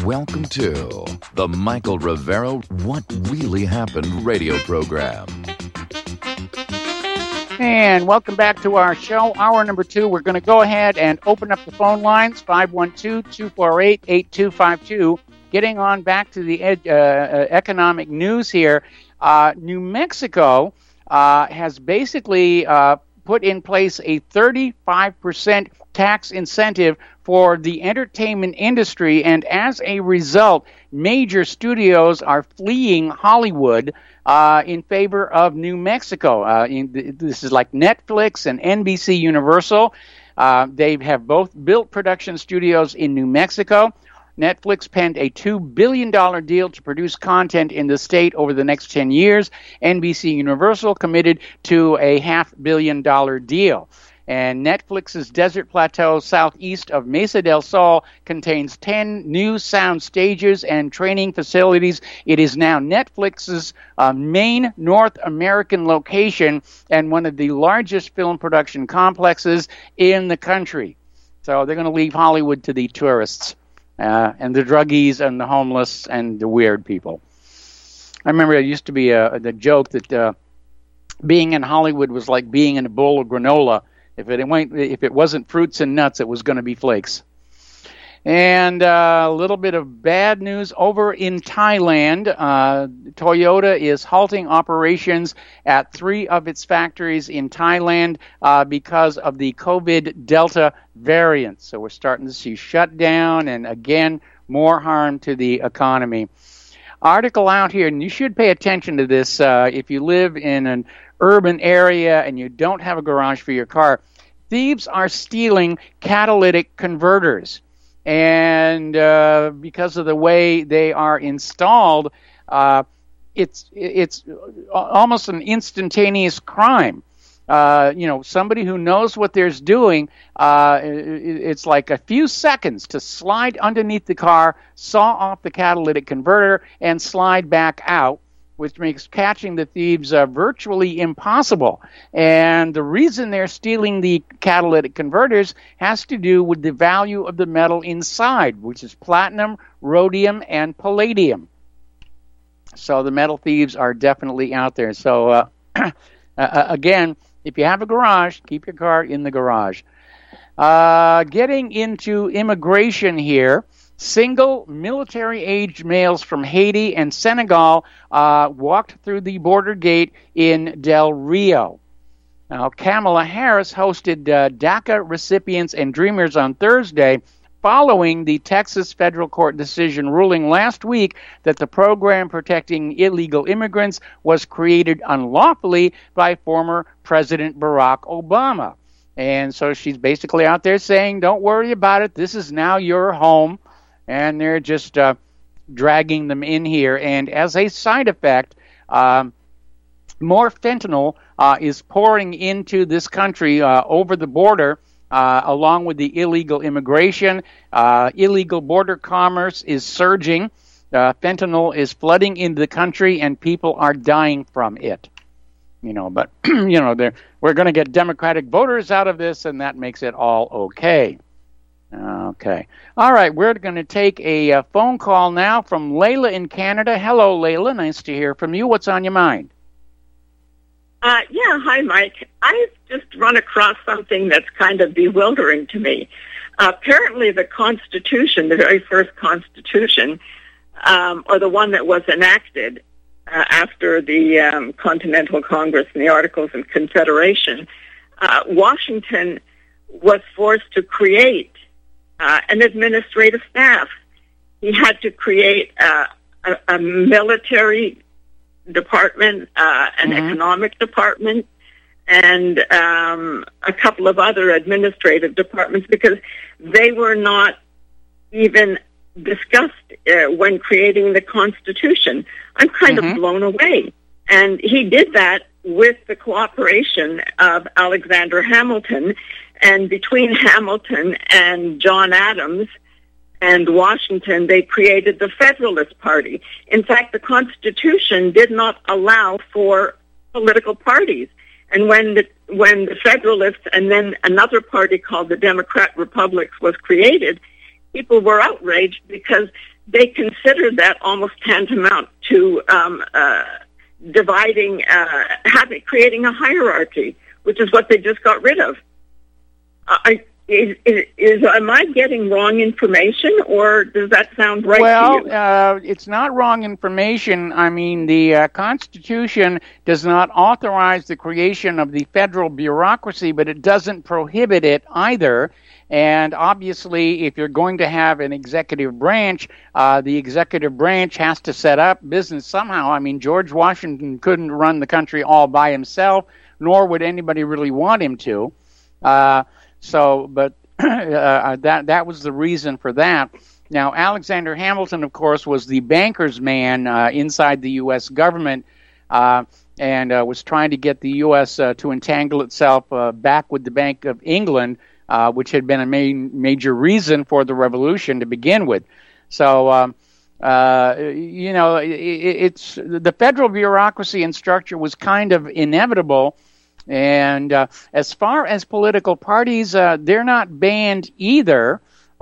Welcome to the Michael Rivero What Really Happened radio program. And welcome back to our show, hour number 2. We're going to go ahead and open up the phone lines, 512-248-8252. Getting on back to the economic news here. New Mexico has basically put in place a 35% tax incentive for the entertainment industry, and as a result, major studios are fleeing Hollywood in favor of New Mexico. This is like Netflix and NBC Universal. They have both built production studios in New Mexico. Netflix penned a $2 billion deal to produce content in the state over the next 10 years. NBC Universal committed to a $500 million deal. And Netflix's Desert Plateau southeast of Mesa del Sol contains 10 new sound stages and training facilities. It is now Netflix's main North American location and one of the largest film production complexes in the country. So they're going to leave Hollywood to the tourists and the druggies and the homeless and the weird people. I remember there used to be the joke that being in Hollywood was like being in a bowl of granola. If it wasn't fruits and nuts, it was going to be flakes. And a little bit of bad news over in Thailand. Toyota is halting operations at 3 of its factories in Thailand because of the COVID Delta variant. So we're starting to see shutdown and, again, more harm to the economy. Article out here, and you should pay attention to this if you live in an urban area and you don't have a garage for your car. Thieves are stealing catalytic converters. And because of the way they are installed, it's almost an instantaneous crime. Somebody who knows what they're doing, it's like a few seconds to slide underneath the car, saw off the catalytic converter, and slide back out, which makes catching the thieves virtually impossible. And the reason they're stealing the catalytic converters has to do with the value of the metal inside, which is platinum, rhodium, and palladium. So the metal thieves are definitely out there. So, again, if you have a garage, keep your car in the garage. Getting into immigration here. Single military-aged males from Haiti and Senegal walked through the border gate in Del Rio. Now, Kamala Harris hosted DACA recipients and dreamers on Thursday following the Texas federal court decision ruling last week that the program protecting illegal immigrants was created unlawfully by former President Barack Obama. And so she's basically out there saying, don't worry about it, this is now your home. And they're just dragging them in here. And as a side effect, more fentanyl is pouring into this country over the border, along with the illegal immigration. Illegal border commerce is surging. Fentanyl is flooding into the country, and people are dying from it. But we're going to get Democratic voters out of this, and that makes it all okay. Okay. All right, we're going to take a phone call now from Layla in Canada. Hello, Layla. Nice to hear from you. What's on your mind? Hi, Mike. I've just run across something that's kind of bewildering to me. Apparently the Constitution, the very first Constitution, or the one that was enacted after the Continental Congress and the Articles of Confederation, Washington was forced to create an administrative staff. He had to create a military department, an economic department, and a couple of other administrative departments because they were not even discussed when creating the Constitution. I'm kind of blown away. And he did that with the cooperation of Alexander Hamilton. And between Hamilton and John Adams and Washington, they created the Federalist Party. In fact, the Constitution did not allow for political parties. And when the Federalists and then another party called the Democrat Republics was created, people were outraged because they considered that almost tantamount to creating a hierarchy, which is what they just got rid of. Am I getting wrong information, or does that sound right to you? Well, it's not wrong information. I mean, the Constitution does not authorize the creation of the federal bureaucracy, but it doesn't prohibit it either. And obviously, if you're going to have an executive branch, the executive branch has to set up business somehow. I mean, George Washington couldn't run the country all by himself, nor would anybody really want him to. But that was the reason for that. Now, Alexander Hamilton, of course, was the banker's man inside the U.S. government, and was trying to get the U.S. To entangle itself back with the Bank of England, which had been a major reason for the revolution to begin with. So, it's the federal bureaucracy and structure was kind of inevitable. And as far as political parties, they're not banned either.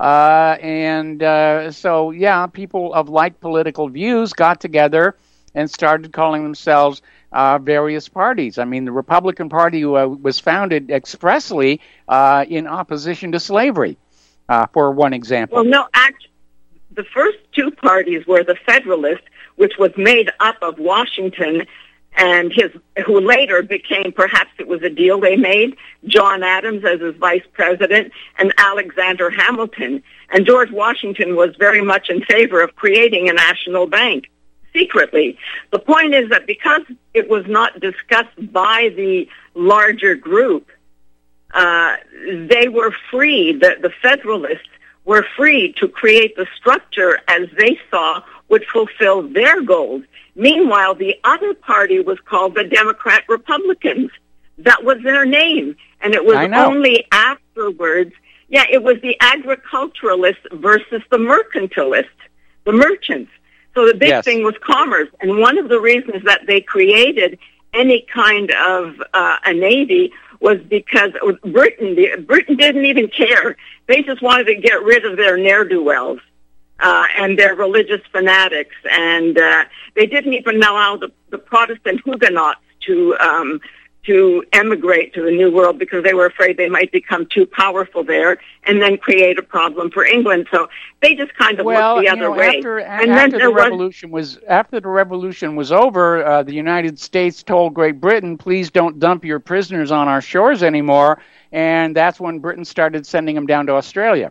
So, people of like political views got together and started calling themselves various parties. I mean, the Republican Party was founded expressly in opposition to slavery, for one example. Well, no, actually, the first two parties were the Federalists, which was made up of Washington and who later became, perhaps it was a deal they made, John Adams as his vice president, and Alexander Hamilton. And George Washington was very much in favor of creating a national bank, secretly. The point is that because it was not discussed by the larger group, they were free, the Federalists were free to create the structure as they saw would fulfill their goals. Meanwhile, the other party was called the Democrat Republicans. That was their name. And it was only afterwards, it was the agriculturalists versus the mercantilists, the merchants. So the big thing was commerce. And one of the reasons that they created any kind of a navy was because Britain didn't even care. They just wanted to get rid of their ne'er-do-wells. And their religious fanatics, and they didn't even allow the Protestant Huguenots to emigrate to the New World because they were afraid they might become too powerful there and then create a problem for England. So they just kind of looked the other way. After the revolution was over, the United States told Great Britain, "Please don't dump your prisoners on our shores anymore," and that's when Britain started sending them down to Australia.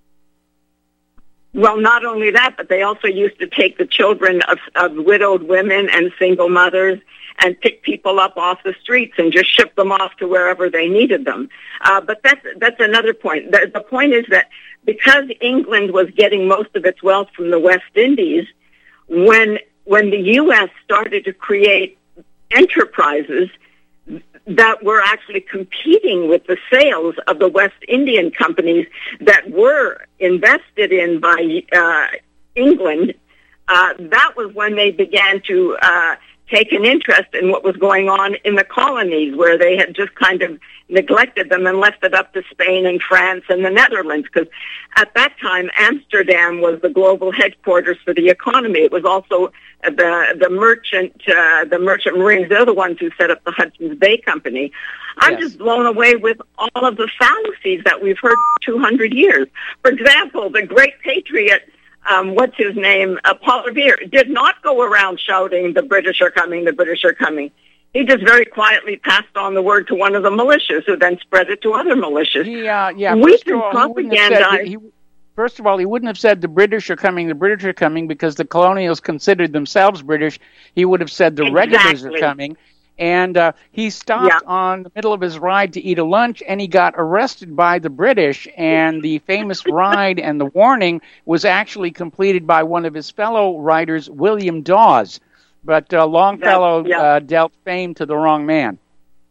Well, not only that, but they also used to take the children of widowed women and single mothers and pick people up off the streets and just ship them off to wherever they needed them. But that's another point. The point is that because England was getting most of its wealth from the West Indies, when the U.S. started to create enterprises that were actually competing with the sales of the West Indian companies that were invested in by England, that was when they began to take an interest in what was going on in the colonies, where they had just kind of neglected them and left it up to Spain and France and the Netherlands, because at that time Amsterdam was the global headquarters for the economy. It was also the merchant marines. They're the ones who set up the Hudson's Bay Company. I'm just blown away with all of the fallacies that we've heard for 200 years. For example, the great patriot, what's his name, Paul Revere, did not go around shouting, "The British are coming, the British are coming." He just very quietly passed on the word to one of the militias, who then spread it to other militias. We can propagandize. First of all, he wouldn't have said the British are coming, because the colonials considered themselves British. He would have said the regulars are coming. And he stopped on the middle of his ride to eat a lunch, and he got arrested by the British. And the famous ride and the warning was actually completed by one of his fellow writers, William Dawes. But Longfellow dealt fame to the wrong man.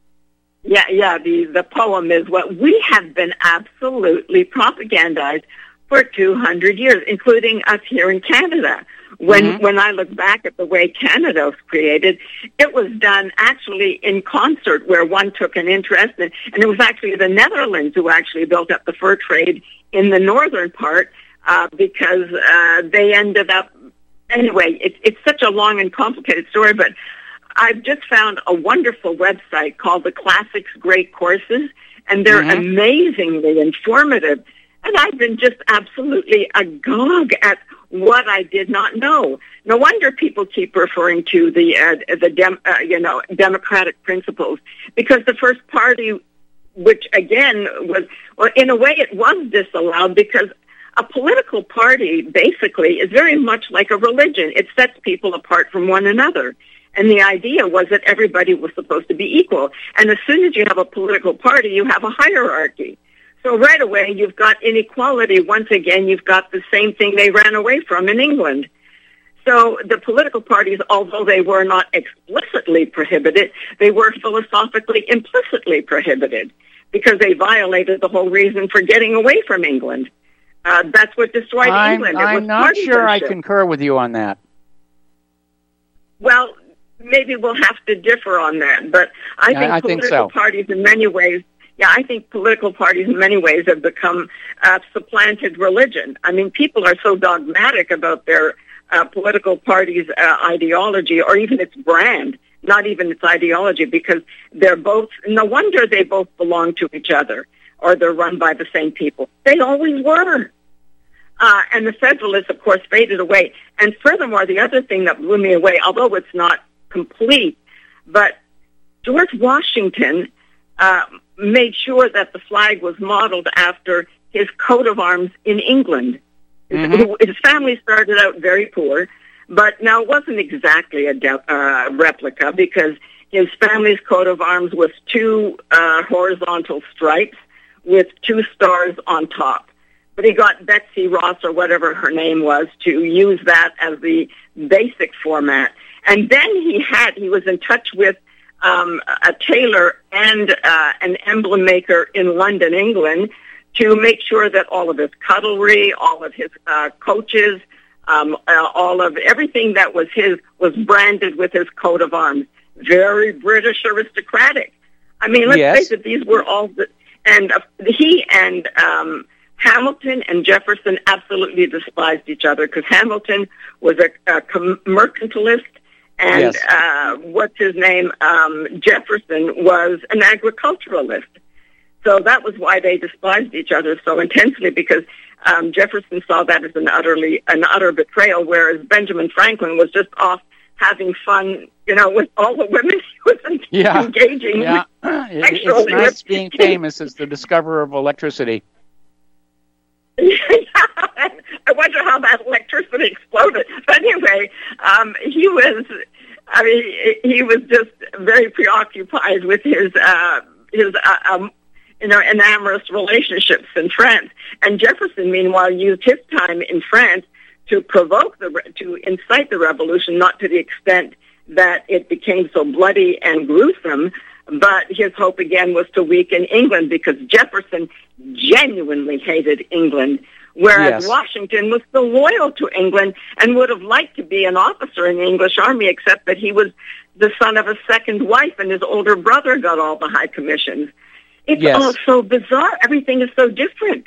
The poem is what we have been absolutely propagandized for 200 years, including us here in Canada. When I look back at the way Canada was created, it was done actually in concert, where one took an interest, and it was actually the Netherlands who actually built up the fur trade in the northern part, because they ended up, anyway, it's such a long and complicated story, but I've just found a wonderful website called the Classics Great Courses, and they're amazingly informative. And I've been just absolutely agog at what I did not know. No wonder people keep referring to the democratic principles, because the first party, which again was, well, in a way it was disallowed, because a political party basically is very much like a religion. It sets people apart from one another. And the idea was that everybody was supposed to be equal. And as soon as you have a political party, you have a hierarchy. So right away, you've got inequality. Once again, you've got the same thing they ran away from in England. So the political parties, although they were not explicitly prohibited, they were philosophically implicitly prohibited, because they violated the whole reason for getting away from England. That's what destroyed England. I'm not sure I concur with you on that. Well, maybe we'll have to differ on that, but I think political parties in many ways, I think political parties in many ways have become supplanted religion. I mean, people are so dogmatic about their political party's ideology, or even its brand, not even its ideology, because they're both, no wonder they both belong to each other, or they're run by the same people. They always were. And the Federalists, of course, faded away. And furthermore, the other thing that blew me away, although it's not complete, but George Washington made sure that the flag was modeled after his coat of arms in England. His family started out very poor, but now it wasn't exactly a replica, because his family's coat of arms was 2 horizontal stripes with 2 stars on top. But he got Betsy Ross, or whatever her name was, to use that as the basic format. And then he was in touch with a tailor and an emblem maker in London, England, to make sure that all of his cutlery, all of his coaches, all of everything that was his was branded with his coat of arms. Very British aristocratic. I mean, let's face it, these were all he and Hamilton and Jefferson absolutely despised each other, because Hamilton was a mercantilist, and what's his name? Jefferson was an agriculturalist. So that was why they despised each other so intensely, because Jefferson saw that as an utter betrayal, whereas Benjamin Franklin was just off having fun, with all the women he was engaging. Yeah, it's nice being famous as the discoverer of electricity. I wonder how that electricity exploded. But anyway, he was just very preoccupied with his amorous relationships in France. And Jefferson, meanwhile, used his time in France to incite the revolution, not to the extent that it became so bloody and gruesome, but his hope again was to weaken England, because Jefferson genuinely hated England, whereas Washington was so loyal to England and would have liked to be an officer in the English army, except that he was the son of a second wife, and his older brother got all the high commissions. It's all so bizarre. Everything is so different.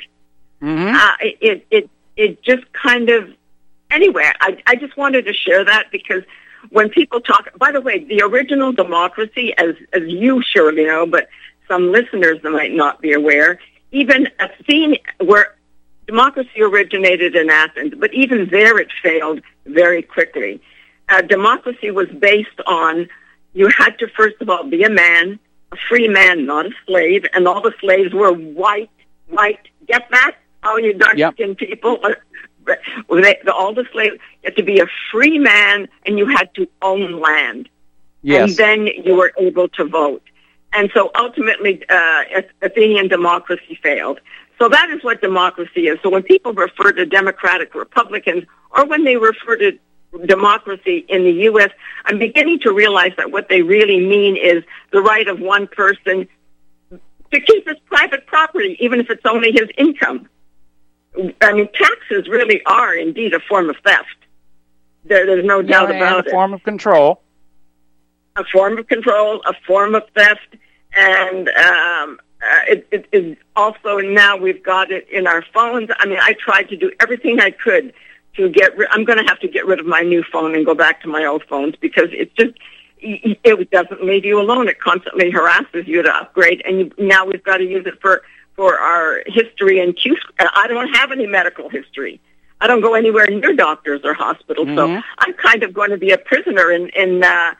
It just kind of, anyway, I just wanted to share that, because when people talk, by the way, the original democracy, as you surely know, but some listeners might not be aware, even Athene, where democracy originated in Athens, but even there it failed very quickly. Democracy was based on, you had to first of all be a man, a free man, not a slave, and all the slaves were white. Get that? All you dark-skinned people. All the slaves, you had to be a free man, and you had to own land. And then you were able to vote. And so ultimately, Athenian democracy failed. So that is what democracy is. So when people refer to democratic republicans, or when they refer to democracy in the U.S., I'm beginning to realize that what they really mean is the right of one person to keep his private property, even if it's only his income. I mean, taxes really are indeed a form of theft. There's no doubt about it. A form of control. A form of control, a form of theft, and it is also now we've got it in our phones. I mean, I tried to do everything I could to I'm going to have to get rid of my new phone and go back to my old phones because it doesn't leave you alone. It constantly harasses you to upgrade, and now we've got to use it for our history and Q. I don't have any medical history. I don't go anywhere near doctors or hospitals, so I'm kind of going to be a prisoner in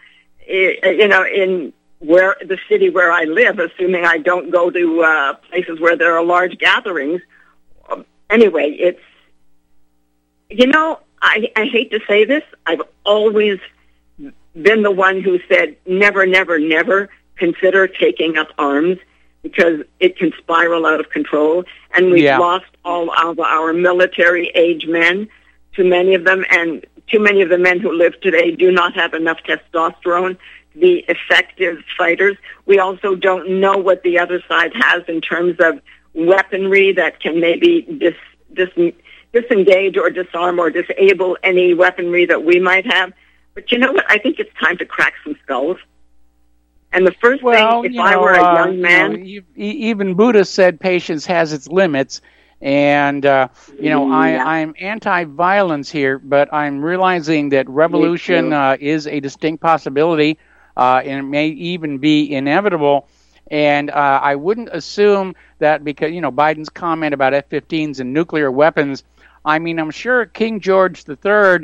where the city where I live, assuming I don't go to places where there are large gatherings. Anyway, it's, I hate to say this. I've always been the one who said never, never, never consider taking up arms because it can spiral out of control. And we've lost all of our military-age men, too many of them, and too many of the men who live today do not have enough testosterone to be effective fighters. We also don't know what the other side has in terms of weaponry that can maybe disengage or disarm or disable any weaponry that we might have. But you know what? I think it's time to crack some skulls. And the first thing, if I were a young man... even Buddha said patience has its limits. And, I'm anti-violence here, but I'm realizing that revolution is a distinct possibility, and it may even be inevitable. And I wouldn't assume that because, Biden's comment about F-15s and nuclear weapons, I mean, I'm sure King George III,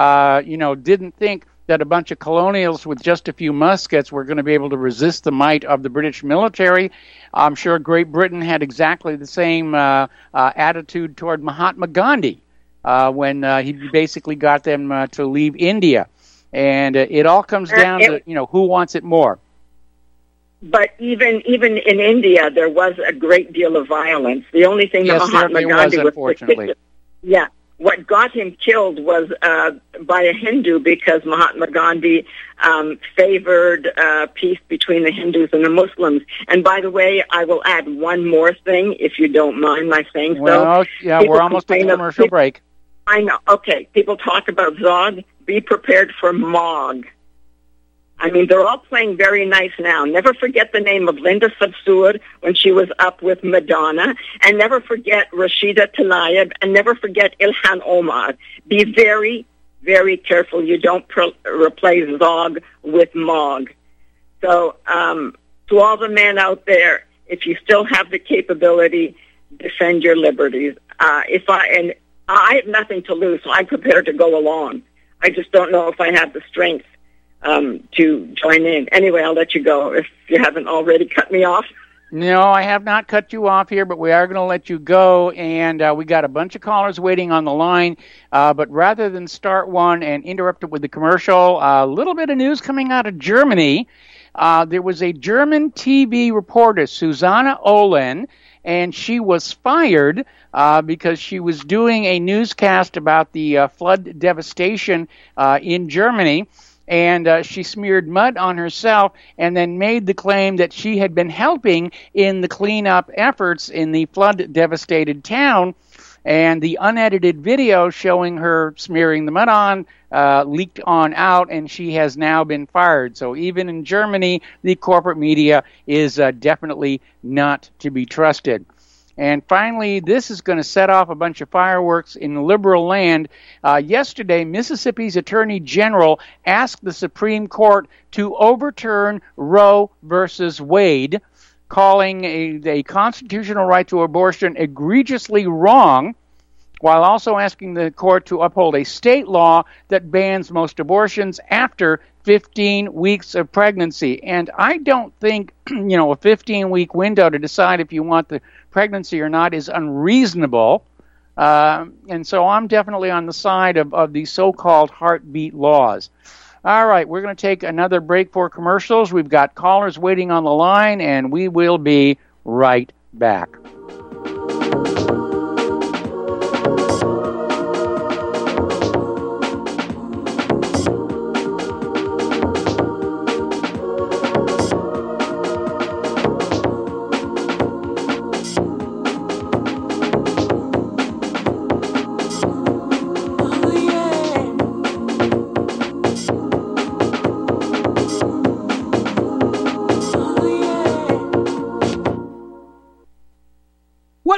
didn't think that a bunch of colonials with just a few muskets were going to be able to resist the might of the British military. I'm sure Great Britain had exactly the same attitude toward Mahatma Gandhi when he basically got them to leave India. And it all comes down to, who wants it more. But even in India, there was a great deal of violence. The only thing that Mahatma Gandhi was unfortunately. What got him killed was by a Hindu because Mahatma Gandhi favored peace between the Hindus and the Muslims. And by the way, I will add one more thing, if you don't mind my saying so. Well, yeah, we're almost at the commercial break. I know. Okay, people talk about Zog. Be prepared for Mog. I mean, they're all playing very nice now. Never forget the name of Linda Sarsour when she was up with Madonna, and never forget Rashida Tlaib, and never forget Ilhan Omar. Be very, very careful you don't replace Zog with Mog. So to all the men out there, if you still have the capability, defend your liberties. I have nothing to lose, so I'm prepared to go along. I just don't know if I have the strength to join in. Anyway, I'll let you go if you haven't already cut me off. No, I have not cut you off here, but we are going to let you go, and we got a bunch of callers waiting on the line. But rather than start one and interrupt it with the commercial, a little bit of news coming out of Germany. There was a German TV reporter, Susanna Olen, and she was fired because she was doing a newscast about the flood devastation in Germany. And she smeared mud on herself and then made the claim that she had been helping in the cleanup efforts in the flood-devastated town. And the unedited video showing her smearing the mud on leaked on out, and she has now been fired. So even in Germany, the corporate media is definitely not to be trusted. And finally, this is going to set off a bunch of fireworks in liberal land. Yesterday, Mississippi's Attorney General asked the Supreme Court to overturn Roe versus Wade, calling a constitutional right to abortion egregiously wrong, while also asking the court to uphold a state law that bans most abortions after 15 weeks of pregnancy. And I don't think, a 15-week window to decide if you want the pregnancy or not is unreasonable. And so I'm definitely on the side of the so-called heartbeat laws. All right, we're going to take another break for commercials. We've got callers waiting on the line, and we will be right back.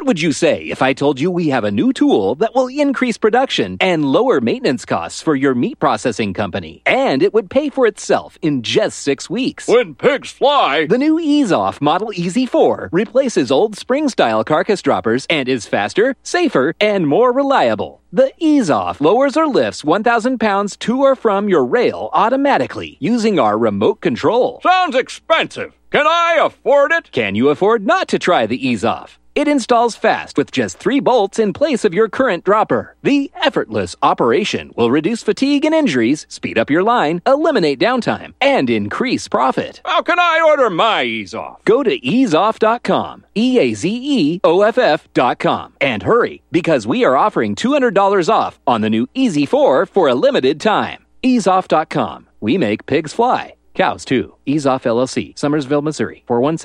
would you say if I told you we have a new tool that will increase production and lower maintenance costs for your meat processing company? And it would pay for itself in just 6 weeks. When pigs fly! The new Ease Off Model EZ4 replaces old spring-style carcass droppers and is faster, safer, and more reliable. The Ease Off lowers or lifts 1,000 pounds to or from your rail automatically using our remote control. Sounds expensive. Can I afford it? Can you afford not to try the Ease Off? It installs fast with just 3 bolts in place of your current dropper. The effortless operation will reduce fatigue and injuries, speed up your line, eliminate downtime, and increase profit. How can I order my Ease Off? Go to easeoff.com, EAZEOFF.com, and hurry, because we are offering $200 off on the new EZ4 for a limited time. Easeoff.com. We make pigs fly. Cows, too. Ease Off LLC, Summersville, Missouri,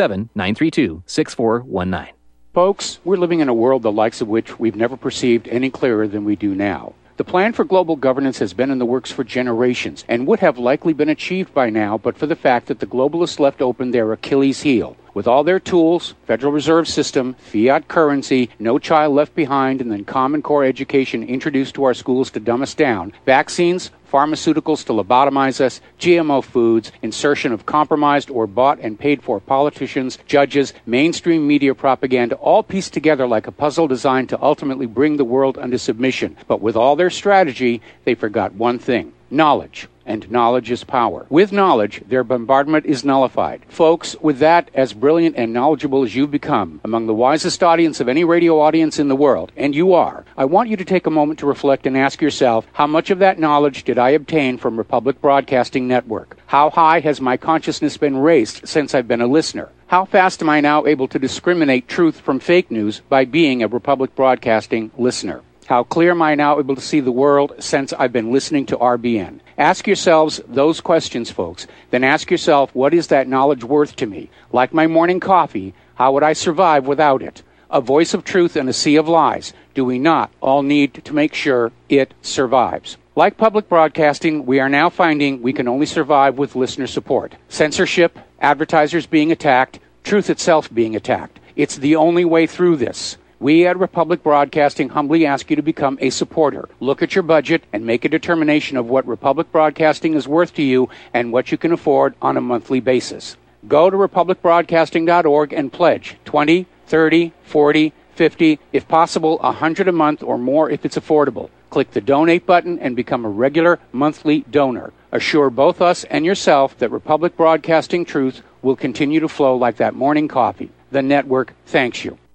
417-932-6419. Folks, we're living in a world the likes of which we've never perceived any clearer than we do now. The plan for global governance has been in the works for generations and would have likely been achieved by now but for the fact that the globalists left open their Achilles heel. With all their tools, Federal Reserve System, fiat currency, no child left behind, and then Common Core education introduced to our schools to dumb us down, vaccines, pharmaceuticals to lobotomize us, GMO foods, insertion of compromised or bought and paid for politicians, judges, mainstream media propaganda, all pieced together like a puzzle designed to ultimately bring the world under submission. But with all their strategy, they forgot one thing: knowledge. And knowledge is power. With knowledge, their bombardment is nullified. Folks, with that, as brilliant and knowledgeable as you've become, among the wisest audience of any radio audience in the world, and you are, I want you to take a moment to reflect and ask yourself, how much of that knowledge did I obtain from Republic Broadcasting Network? How high has my consciousness been raised since I've been a listener? How fast am I now able to discriminate truth from fake news by being a Republic Broadcasting listener? How clear am I now able to see the world since I've been listening to RBN? Ask yourselves those questions, folks. Then ask yourself, what is that knowledge worth to me? Like my morning coffee, how would I survive without it? A voice of truth in a sea of lies. Do we not all need to make sure it survives? Like public broadcasting, we are now finding we can only survive with listener support. Censorship, advertisers being attacked, truth itself being attacked. It's the only way through this. We at Republic Broadcasting humbly ask you to become a supporter. Look at your budget and make a determination of what Republic Broadcasting is worth to you and what you can afford on a monthly basis. Go to republicbroadcasting.org and pledge $20, $30, $40, $50, if possible, $100 a month or more if it's affordable. Click the donate button and become a regular monthly donor. Assure both us and yourself that Republic Broadcasting truth will continue to flow like that morning coffee. The network thanks you.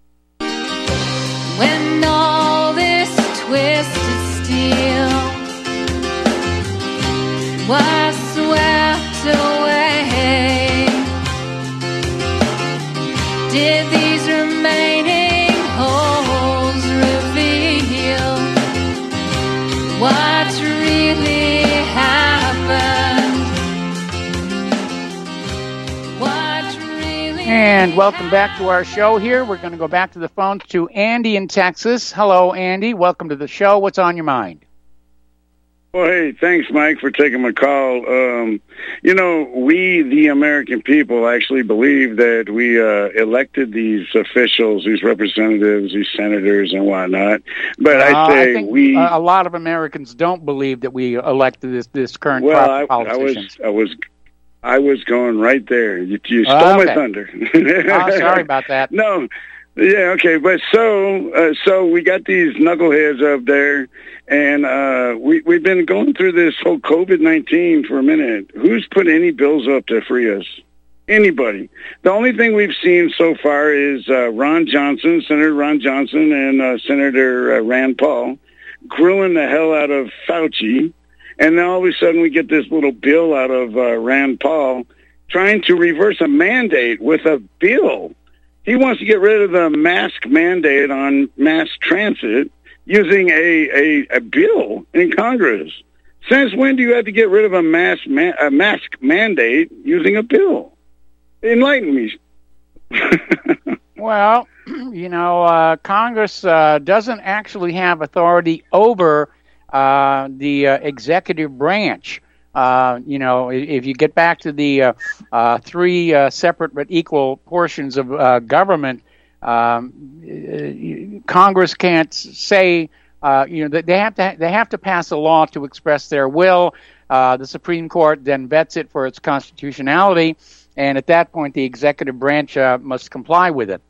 When all this twisted steel was swept away, did these remaining holes reveal what really happened? And welcome back to our show here. We're going to go back to the phones to Andy in Texas. Hello, Andy. Welcome to the show. What's on your mind? Well, hey, thanks, Mike, for taking my call. We, the American people, actually believe that we elected these officials, these representatives, these senators and whatnot. But I think a lot of Americans don't believe that we elected this current politicians. I was going right there. You stole my thunder. Sorry about that. No. Yeah, okay. But so we got these knuckleheads up there, and we've been going through this whole COVID-19 for a minute. Who's put any bills up to free us? Anybody. The only thing we've seen so far is Senator Ron Johnson, and Senator Rand Paul grilling the hell out of Fauci. And then all of a sudden we get this little bill out of Rand Paul trying to reverse a mandate with a bill. He wants to get rid of the mask mandate on mass transit using a bill in Congress. Since when do you have to get rid of a mask mandate using a bill? Enlighten me. Well, Congress doesn't actually have authority over the executive branch. If you get back to the three separate but equal portions of government, Congress can't say, that they have to pass a law to express their will. The Supreme Court then vets it for its constitutionality, and at that point, the executive branch must comply with it.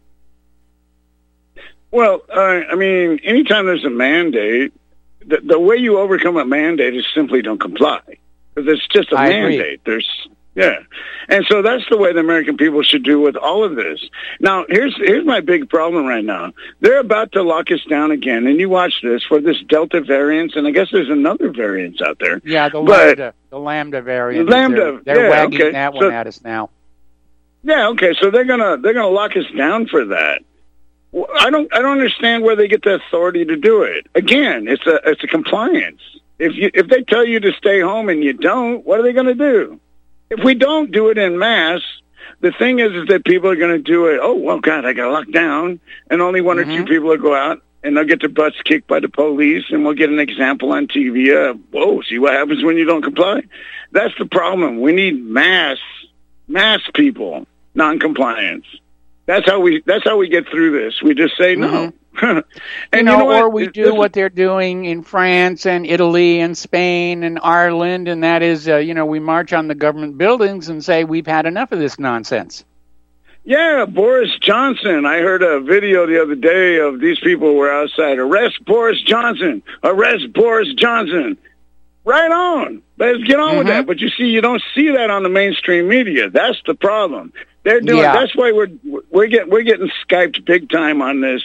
Well, anytime there's a mandate, the way you overcome a mandate is simply don't comply, because it's just a mandate. Agree. And so that's the way the American people should do with all of this. Now, here's my big problem right now. They're about to lock us down again, and you watch this for this Delta variant, and I guess there's another variant out there. Yeah, the Lambda variant. They're wagging that one at us now. Yeah, okay. So they're gonna lock us down for that. I don't understand where they get the authority to do it. Again, it's a compliance. If they tell you to stay home and you don't, what are they going to do? If we don't do it en masse, the thing is that people are going to do it. Oh, well, God, I got locked down, and only one or two people will go out, and they'll get their butts kicked by the police, and we'll get an example on TV. Whoa, see what happens when you don't comply? That's the problem. We need mass people, non-compliance. That's how we get through this. We just say no. And you know or we do what they're doing in France and Italy and Spain and Ireland, and that is, we march on the government buildings and say we've had enough of this nonsense. Yeah, Boris Johnson. I heard a video the other day of these people were outside. Arrest Boris Johnson. Arrest Boris Johnson. Right on. Let's get on with that. But you see, you don't see that on the mainstream media. That's the problem. They're doing. Yeah. That's why we're getting Skyped big time on this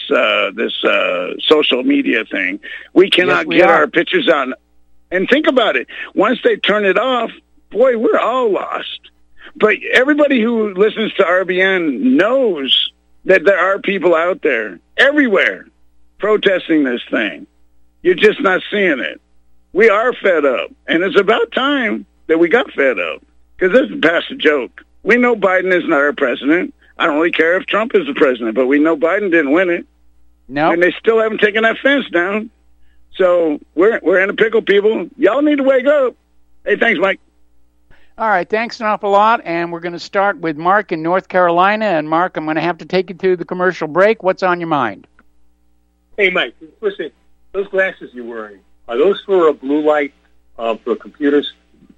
social media thing. We cannot get our pictures out. And think about it. Once they turn it off, boy, we're all lost. But everybody who listens to RBN knows that there are people out there everywhere protesting this thing. You're just not seeing it. We are fed up, and it's about time that we got fed up, because this is past a joke. We know Biden is not our president. I don't really care if Trump is the president, but we know Biden didn't win it. No. And they still haven't taken that fence down. So we're in a pickle, people. Y'all need to wake up. Hey, thanks, Mike. All right, thanks an awful lot, and we're going to start with Mark in North Carolina. And, Mark, I'm going to have to take you to the commercial break. What's on your mind? Hey, Mike, listen, those glasses you're wearing, are those for a blue light for computers?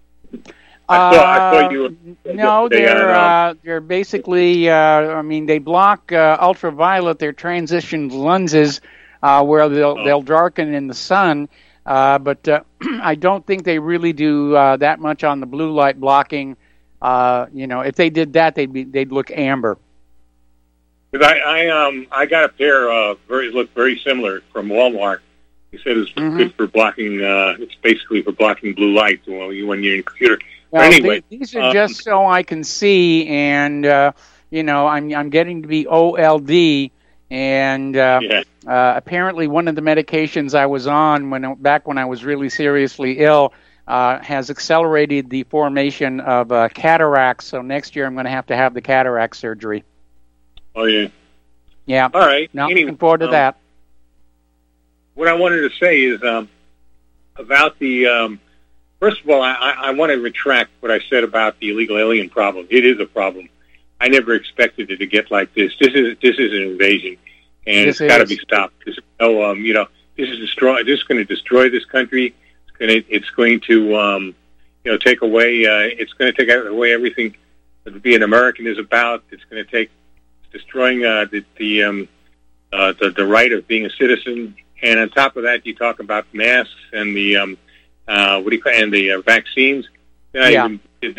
I thought you. No, they're basically. They block ultraviolet. They're transition lenses where they'll darken in the sun. But I don't think they really do that much on the blue light blocking. If they did that, they'd look amber. Because I got a pair look very similar from Walmart. He said it's good for blocking. It's basically for blocking blue light when you're in a computer. Well, anyway, these are just so I can see, and I'm getting to be OLD, and apparently one of the medications I was on back when I was really seriously ill has accelerated the formation of cataracts. So next year I'm going to have the cataract surgery. Oh yeah. Yeah. All right. Now looking forward to that. What I wanted to say is about the. First of all, I want to retract what I said about the illegal alien problem. It is a problem. I never expected it to get like this. This is an invasion, and it's got to be stopped. This is going to destroy this country. It's going to take away. It's going to take away everything that being American is about. It's going to destroying the right of being a citizen. And on top of that, you talk about masks and the the vaccines. They can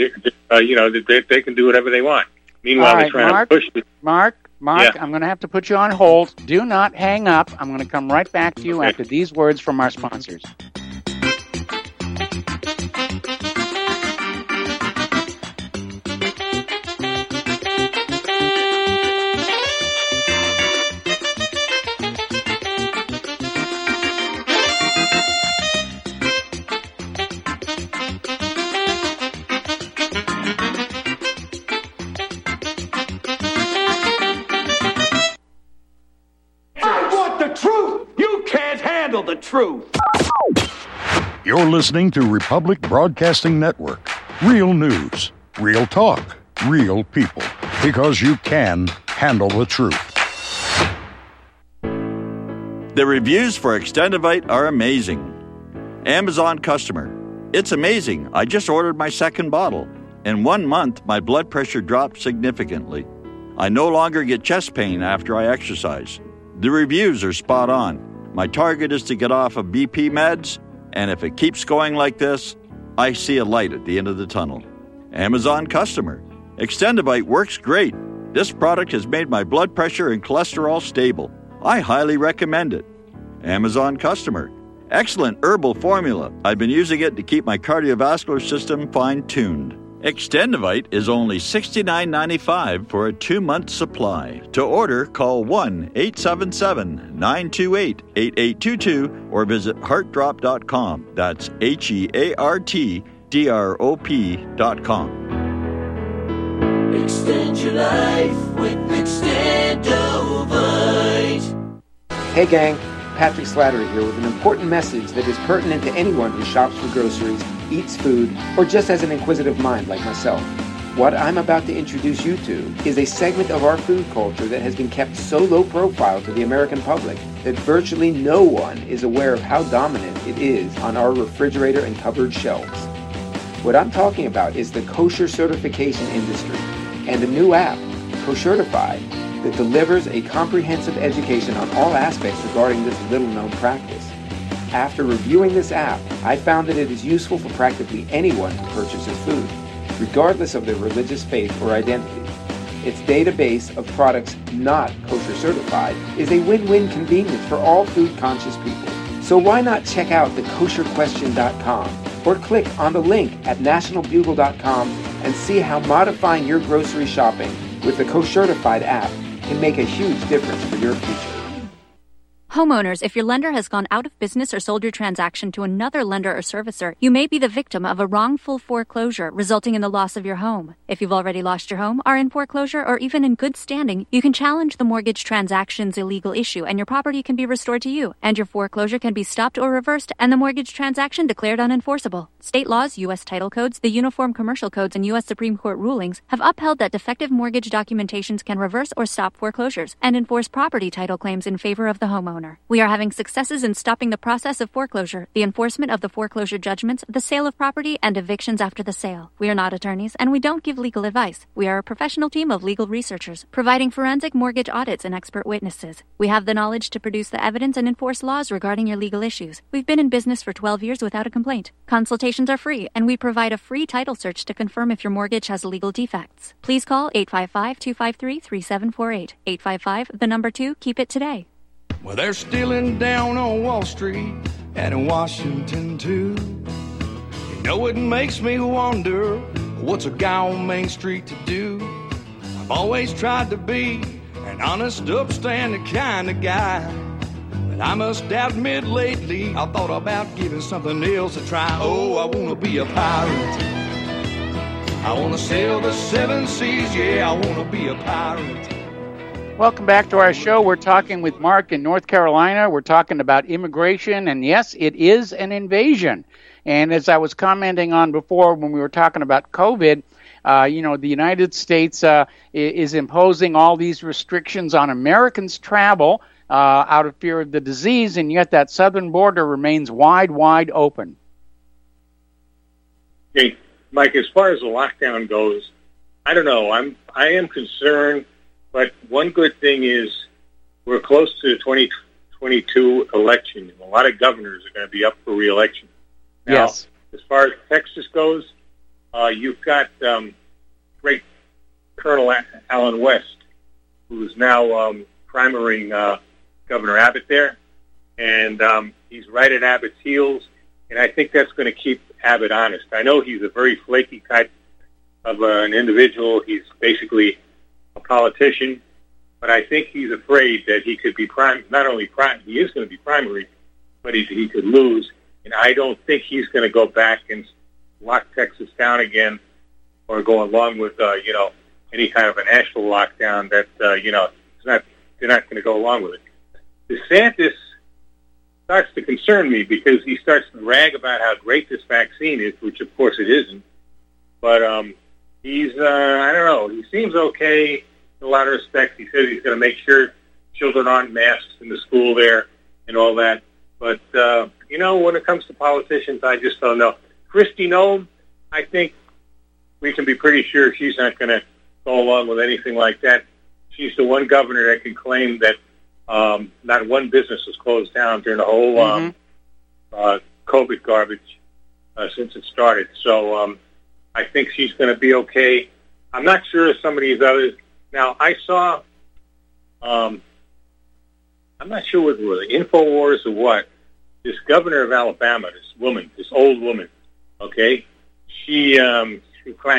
do whatever they want. Meanwhile, they're trying to push. Mark, I'm going to have to put you on hold. Do not hang up. I'm going to come right back to you after these words from our sponsors. The truth. You're listening to Republic Broadcasting Network. Real news, real talk, real people. Because you can handle the truth. The reviews for Extendivite are amazing. Amazon customer. It's amazing. I just ordered my second bottle. In 1 month, my blood pressure dropped significantly. I no longer get chest pain after I exercise. The reviews are spot on. My target is to get off of BP meds, and if it keeps going like this, I see a light at the end of the tunnel. Amazon customer. Extendivite works great. This product has made my blood pressure and cholesterol stable. I highly recommend it. Amazon customer. Excellent herbal formula. I've been using it to keep my cardiovascular system fine-tuned. Extendivite is only $69.95 for a 2-month supply. To order, call 1-877-928-8822 or visit heartdrop.com. That's HEARTDROP.com. Extend your life with Extendivite. Hey gang, Patrick Slattery here with an important message that is pertinent to anyone who shops for groceries, eats food, or just has an inquisitive mind like myself. What I'm about to introduce you to is a segment of our food culture that has been kept so low profile to the American public that virtually no one is aware of how dominant it is on our refrigerator and cupboard shelves. What I'm talking about is the kosher certification industry and a new app, Koshertified, that delivers a comprehensive education on all aspects regarding this little-known practice. After reviewing this app, I found that it is useful for practically anyone who purchases food, regardless of their religious faith or identity. Its database of products not kosher certified is a win-win convenience for all food-conscious people. So why not check out thekosherquestion.com or click on the link at nationalbugle.com and see how modifying your grocery shopping with the Koshertified app can make a huge difference for your future. Homeowners, if your lender has gone out of business or sold your transaction to another lender or servicer, you may be the victim of a wrongful foreclosure resulting in the loss of your home. If you've already lost your home, are in foreclosure, or even in good standing, you can challenge the mortgage transaction's illegal issue and your property can be restored to you, and your foreclosure can be stopped or reversed and the mortgage transaction declared unenforceable. State laws, U.S. title codes, the Uniform Commercial Codes, and U.S. Supreme Court rulings have upheld that defective mortgage documentations can reverse or stop foreclosures and enforce property title claims in favor of the homeowner. We are having successes in stopping the process of foreclosure, the enforcement of the foreclosure judgments, the sale of property, and evictions after the sale. We are not attorneys, and we don't give legal advice. We are a professional team of legal researchers, providing forensic mortgage audits and expert witnesses. We have the knowledge to produce the evidence and enforce laws regarding your legal issues. We've been in business for 12 years without a complaint. Consultations are free, and we provide a free title search to confirm if your mortgage has legal defects. Please call 855-253-3748. 855, 2, keep it today. Well, they're stealing down on Wall Street and in Washington, too. You know, it makes me wonder, what's a guy on Main Street to do? I've always tried to be an honest, upstanding kind of guy. But I must admit lately, I thought about giving something else a try. Oh, I want to be a pirate. I want to sail the 7 seas, yeah, I want to be a pirate. Welcome back to our show. We're talking with Mark in North Carolina. We're talking about immigration, and yes, it is an invasion. And as I was commenting on before when we were talking about COVID, the United States is imposing all these restrictions on Americans' travel out of fear of the disease, and yet that southern border remains wide open. Hey, Mike, as far as the lockdown goes, I don't know. I am concerned. But one good thing is we're close to the 2022 election, and a lot of governors are going to be up for re-election. Now, yes. As far as Texas goes, you've got great Colonel Alan West, who's now primarying Governor Abbott there, and he's right at Abbott's heels, and I think that's going to keep Abbott honest. I know he's a very flaky type of an individual. He's basically a politician, but I think he's afraid that he could be he is going to be primary, but he could lose, and I don't think he's going to go back and lock Texas down again or go along with, any kind of a national lockdown that, they're not going to go along with it. DeSantis starts to concern me because he starts to brag about how great this vaccine is, which of course it isn't, but, he's, I don't know, he seems okay in a lot of respects. He says he's going to make sure children aren't masked in the school there. and all that. But, when it comes to politicians, I just don't know. Kristi Noem, I think we can be pretty sure she's not going to go along with anything like that. She's the one governor that can claim that not one business was closed down during the whole COVID garbage since it started. So I think she's going to be okay. I'm not sure of some of these others. Now, I saw, I'm not sure whether it was InfoWars or what, this governor of Alabama, this old woman, okay, she cried,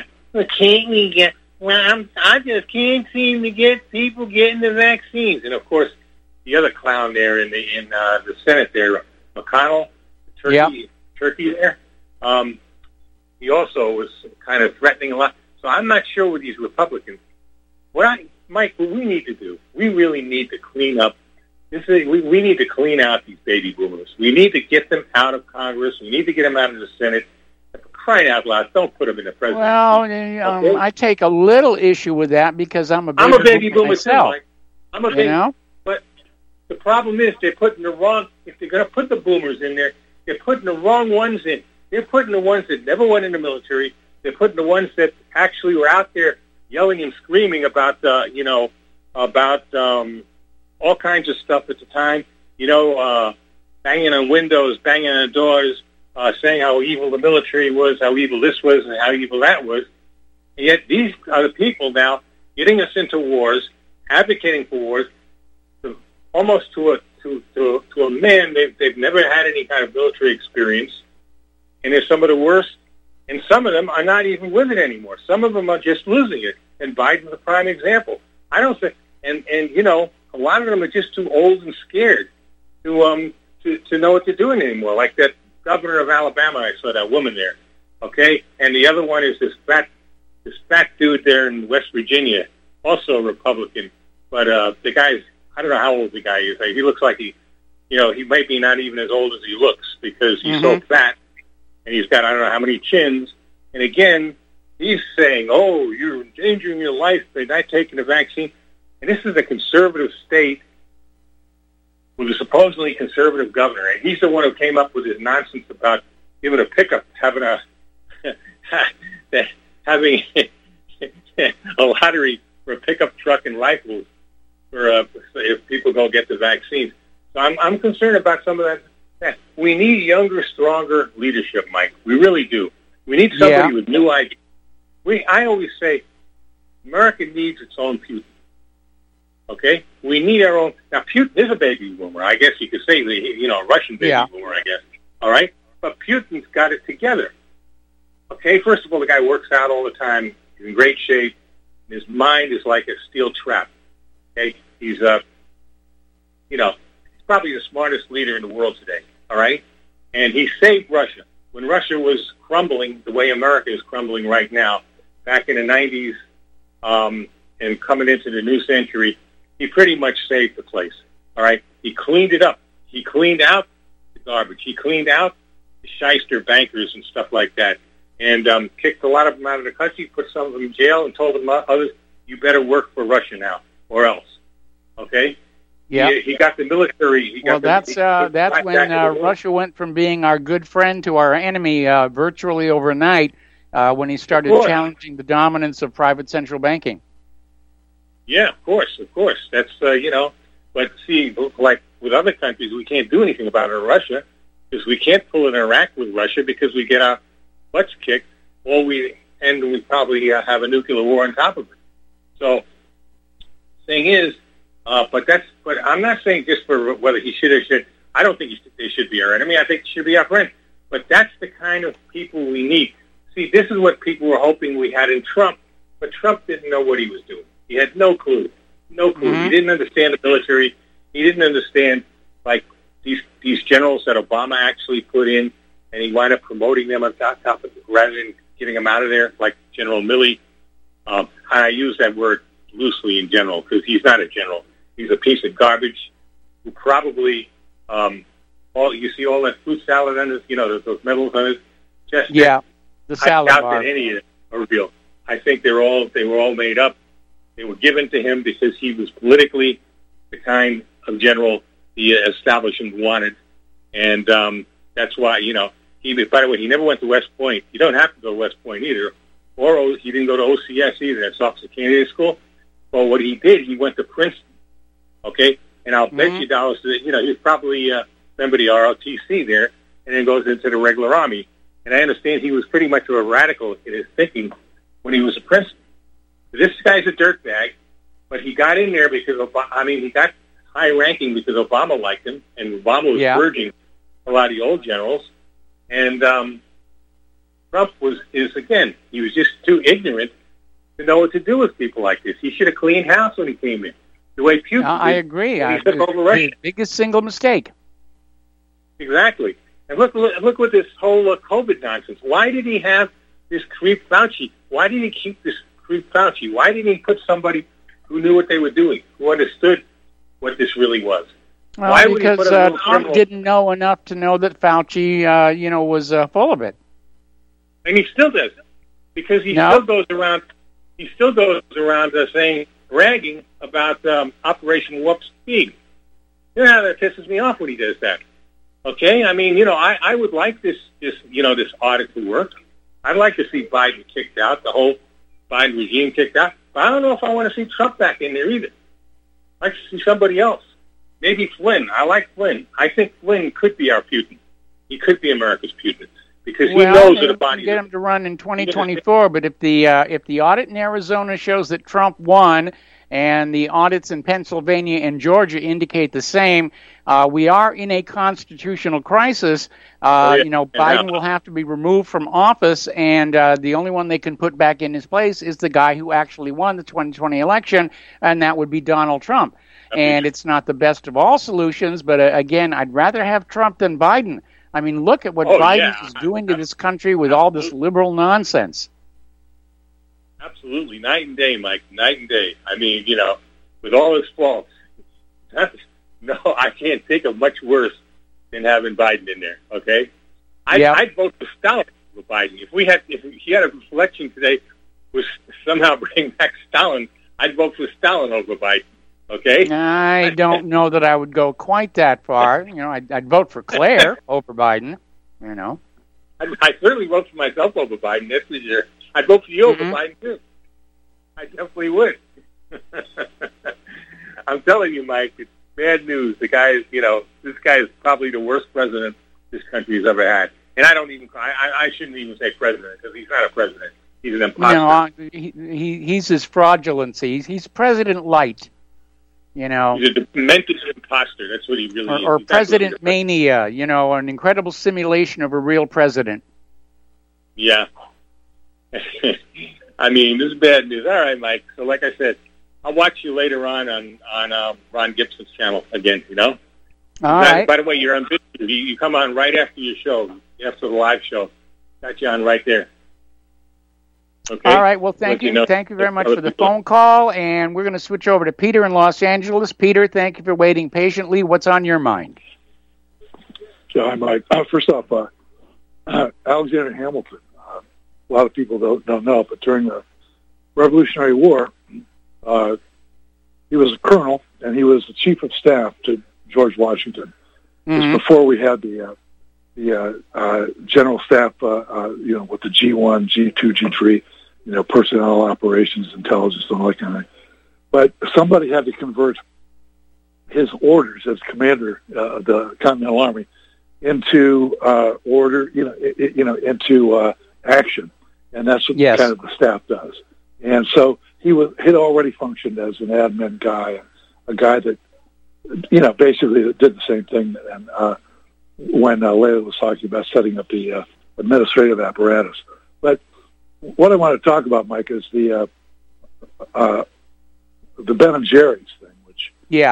I just can't seem to get people getting the vaccines. And, of course, the other clown there in the Senate there, McConnell, Turkey there, he also was kind of threatening a lot. So I'm not sure with these Republicans. Mike, what we need to do, we really need to clean up. We need to clean out these baby boomers. We need to get them out of Congress. We need to get them out of the Senate. For crying out loud, don't put them in the presidency. Well, okay? I take a little issue with that because I'm a baby boomer myself. Too, I'm a baby, but the problem is they're putting the wrong. If they're going to put the boomers in there, they're putting the wrong ones in. They're putting the ones that never went in the military. They're putting the ones that actually were out there yelling and screaming about all kinds of stuff at the time, banging on windows, banging on doors, saying how evil the military was, how evil this was, and how evil that was. And yet these are the people now getting us into wars, advocating for wars, almost to a man. They've never had any kind of military experience, and they're some of the worst. And some of them are not even with it anymore. Some of them are just losing it. And Biden's a prime example. I don't think, and a lot of them are just too old and scared to know what they're doing anymore. Like that governor of Alabama, I saw that woman there. Okay, and the other one is this fat dude there in West Virginia, also a Republican. But the guy's, I don't know how old the guy is. He looks like he might be not even as old as he looks because he's so fat. And he's got, I don't know how many chins. And again, he's saying, oh, you're endangering your life by not taking the vaccine. And this is a conservative state with a supposedly conservative governor. And he's the one who came up with this nonsense about giving a pickup, having a lottery for a pickup truck and rifles for if people go get the vaccines. So I'm concerned about some of that. We need younger, stronger leadership, Mike. We really do. We need somebody with new ideas. I always say America needs its own Putin. Okay? We need our own. Now, Putin is a baby boomer. I guess you could say, a Russian baby boomer, I guess. All right? But Putin's got it together. Okay? First of all, the guy works out all the time. He's in great shape. His mind is like a steel trap. Okay? He's probably the smartest leader in the world today, all right? And he saved Russia. When Russia was crumbling the way America is crumbling right now, back in the 90s and coming into the new century, he pretty much saved the place, all right? He cleaned it up. He cleaned out the garbage. He cleaned out the shyster bankers and stuff like that and kicked a lot of them out of the country, put some of them in jail, and told them others, you better work for Russia now or else, okay? Yeah, he got the military. That's when Russia went from being our good friend to our enemy virtually overnight when he started challenging the dominance of private central banking. Yeah, of course. That's But see, like with other countries, we can't do anything about it in Russia because we can't pull an Iraq with Russia because we get our butts kicked, we probably have a nuclear war on top of it. So, thing is. But I'm not saying just for whether he should or should. I don't think they should be our enemy. I think they should be our friend. But that's the kind of people we need. See, this is what people were hoping we had in Trump. But Trump didn't know what he was doing. He had no clue. No clue. Mm-hmm. He didn't understand the military. He didn't understand, like, these generals that Obama actually put in, and he wound up promoting them on top of it rather than getting them out of there, like General Milley. I use that word loosely in general because he's not a general. He's a piece of garbage who probably, you see all that fruit salad on his, those medals on his chest. Yeah, the salad bar. I doubt bar. that any of them are real. I think they were all made up. They were given to him because he was politically the kind of general the establishment wanted, and that's why, you know, by the way, he never went to West Point. You don't have to go to West Point either, or he didn't go to OCS either. That's Officer Candidate School. But what he did, he went to Princeton, okay? And I'll bet you dollars that, you know, he's probably a member of the ROTC there, and then goes into the regular Army. And I understand he was pretty much a radical in his thinking when he was at Princeton. This guy's a dirtbag, but he got in there because, he got high ranking because Obama liked him, and Obama was purging a lot of the old generals. And Trump again, he was just too ignorant to know what to do with people like this. He should have cleaned house when he came in. The way Putin did. I agree. The biggest single mistake. Exactly. And look what this whole COVID nonsense. Why did he have this creep Fauci? Why did he keep this creep Fauci? Why didn't he put somebody who knew what they were doing, who understood what this really was? Well, why because Trump didn't know enough to know that Fauci, was full of it. And he still does, because he still goes around. He still goes around bragging about Operation Warp Speed. You know how that pisses me off when he does that. Okay, I mean, I would like this audit to work. I'd like to see Biden kicked out, the whole Biden regime kicked out. But I don't know if I want to see Trump back in there either. I'd like to see somebody else. Maybe Flynn. I like Flynn. I think Flynn could be our Putin. He could be America's Putin because he knows that the body. Get him to run in 2024, but if the audit in Arizona shows that Trump won, and the audits in Pennsylvania and Georgia indicate the same, we are in a constitutional crisis. Biden will have to be removed from office, and the only one they can put back in his place is the guy who actually won the 2020 election, and that would be Donald Trump. And it's not the best of all solutions, but again, I'd rather have Trump than Biden. I mean, look at what Biden is doing to this country with all this liberal nonsense. Absolutely. Night and day, Mike. Night and day. I mean, with all his faults, no, I can't think of much worse than having Biden in there, okay? I'd vote for Stalin for Biden. If he had a election today was somehow bring back Stalin, I'd vote for Stalin over Biden, okay? I don't know that I would go quite that far. I'd vote for Claire over Biden, I'd certainly vote for myself over Biden, that's for sure. I'd vote for you over Biden, too. I definitely would. I'm telling you, Mike, it's bad news. The guy is, this guy is probably the worst president this country has ever had. And I shouldn't even say president, because he's not a president. He's an imposter. He's his fraudulency. He's President Light, He's a demented imposter. That's what he really is. Or President Mania, an incredible simulation of a real president. Yeah. I mean, this is bad news. All right, Mike. So like I said, I'll watch you later on Ron Gibson's channel again, All right. By the way, you're on video. You come on right after your show, after the live show. Got you on right there. Okay. All right. Well, thank you. Thank you very much for the phone call, and we're going to switch over to Peter in Los Angeles. Peter, thank you for waiting patiently. What's on your mind? Hi, Mike. First off, Alexander Hamilton. A lot of people don't know, but during the Revolutionary War, he was a colonel, and he was the chief of staff to George Washington. It was before we had the general staff, with the G1, G2, G3, personnel operations, intelligence, and all that kind of thing. But somebody had to convert his orders as commander of the Continental Army into into action. And that's what kind of the staff does. And so he'd already functioned as an admin guy, a guy that, basically did the same thing. And when Leila was talking about setting up the administrative apparatus. But what I want to talk about, Mike, is the Ben and Jerry's thing, which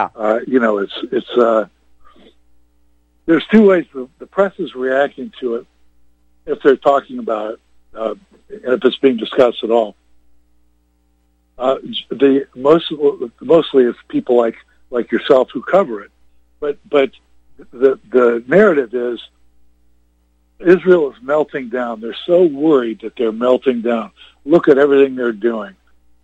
it's there's two ways the press is reacting to it if they're talking about it. And if it's being discussed at all, mostly it's people like yourself who cover it, but the narrative is Israel is melting down. They're so worried that they're melting down. Look at everything they're doing,